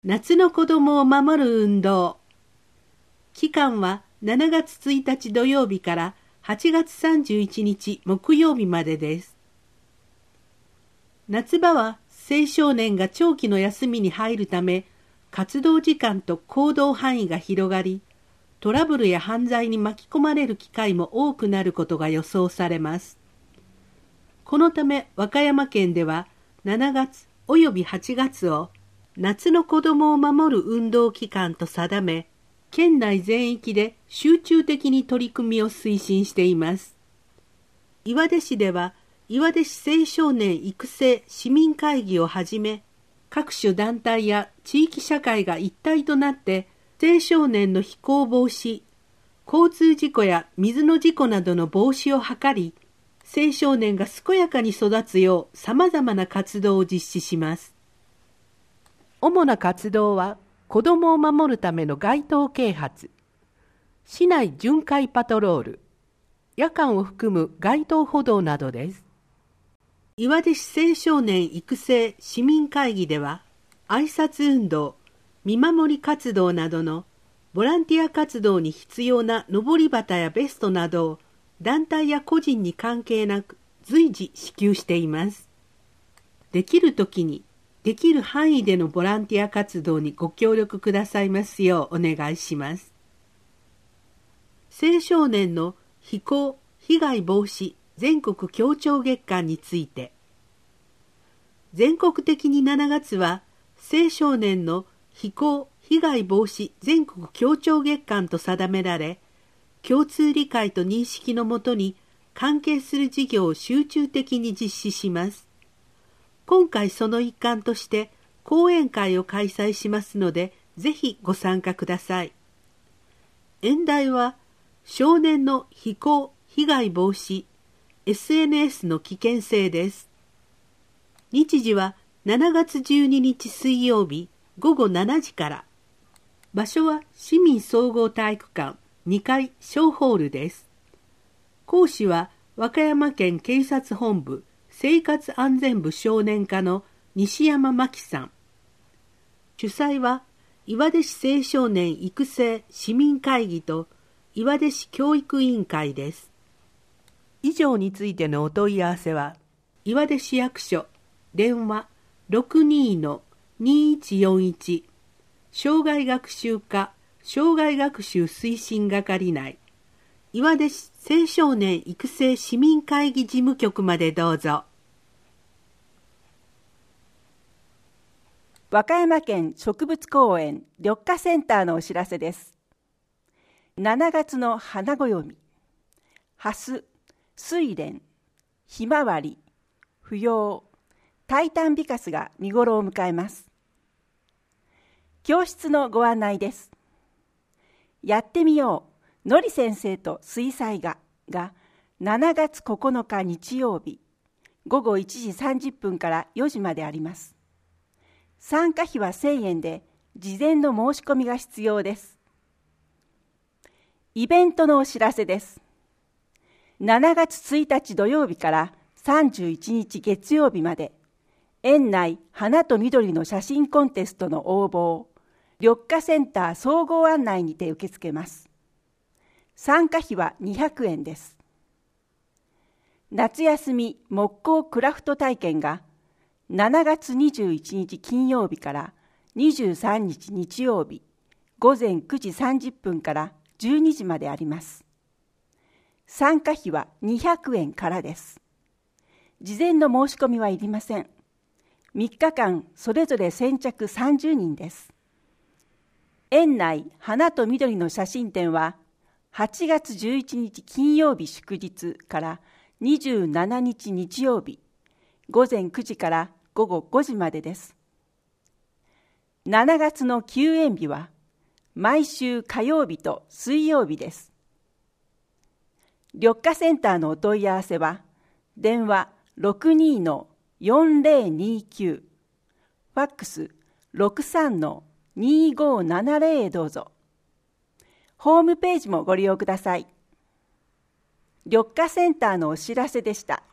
夏の子供を守る運動。期間は7月1日土曜日から8月31日木曜日までです。夏場は青少年が長期の休みに入るため、活動時間と行動範囲が広がり、トラブルや犯罪に巻き込まれる機会も多くなることが予想されます。このため和歌山県では7月および8月を夏の子供を守る運動期間と定め、県内全域で集中的に取り組みを推進しています。岩出市では岩出市青少年育成市民会議をはじめ、各種団体や地域社会が一体となって青少年の非行防止、交通事故や水の事故などの防止を図り、青少年が健やかに育つよう様々な活動を実施します。主な活動は、子どもを守るための街頭啓発、市内巡回パトロール、夜間を含む街頭歩道などです。岩出市青少年育成市民会議では、挨拶運動、見守り活動などのボランティア活動に必要な上り旗やベストなどを団体や個人に関係なく随時支給しています。できるときに、できる範囲でのボランティア活動にご協力くださいますようお願いします。青少年の非行・被害防止全国協調月間について、全国的に7月は青少年の非行・被害防止全国協調月間と定められ、共通理解と認識のもとに関係する事業を集中的に実施します。今回その一環として講演会を開催しますので、ぜひご参加ください。演題は、少年の非行・被害防止、SNS の危険性です。日時は7月12日水曜日午後7時から。場所は市民総合体育館2階小ホールです。講師は和歌山県警察本部生活安全部少年課の西山真紀さん。主催は岩出市青少年育成市民会議と岩出市教育委員会です。以上についてのお問い合わせは、岩出市役所電話 62-2141 障害学習課障害学習推進係内岩出市青少年育成市民会議事務局までどうぞ。 和歌山県植物公園緑化センターのお知らせです。7月の花暦、ハス、睡蓮、ひまわり、芙蓉、タイタンビカスが見頃を迎えます。教室のご案内です。やってみよう、のり先生と水彩画が7月9日日曜日、午後1時30分から4時まであります。参加費は1000円で、事前の申し込みが必要です。イベントのお知らせです。7月1日土曜日から31日月曜日まで、園内花と緑の写真コンテストの応募を、緑化センター総合案内にて受け付けます。参加費は200円です。夏休み木工クラフト体験が7月21日金曜日から23日日曜日午前9時30分から12時まであります。参加費は200円からです。事前の申し込みはいりません。3日間それぞれ先着30人です。園内花と緑の写真展は8月11日金曜日祝日から27日日曜日午前9時から午後5時までです。7月の休園日は毎週火曜日と水曜日です。緑化センターのお問い合わせは電話 62-4029 ファックス 63-2570 へどうぞ。ホームページもご利用ください。緑化センターのお知らせでした。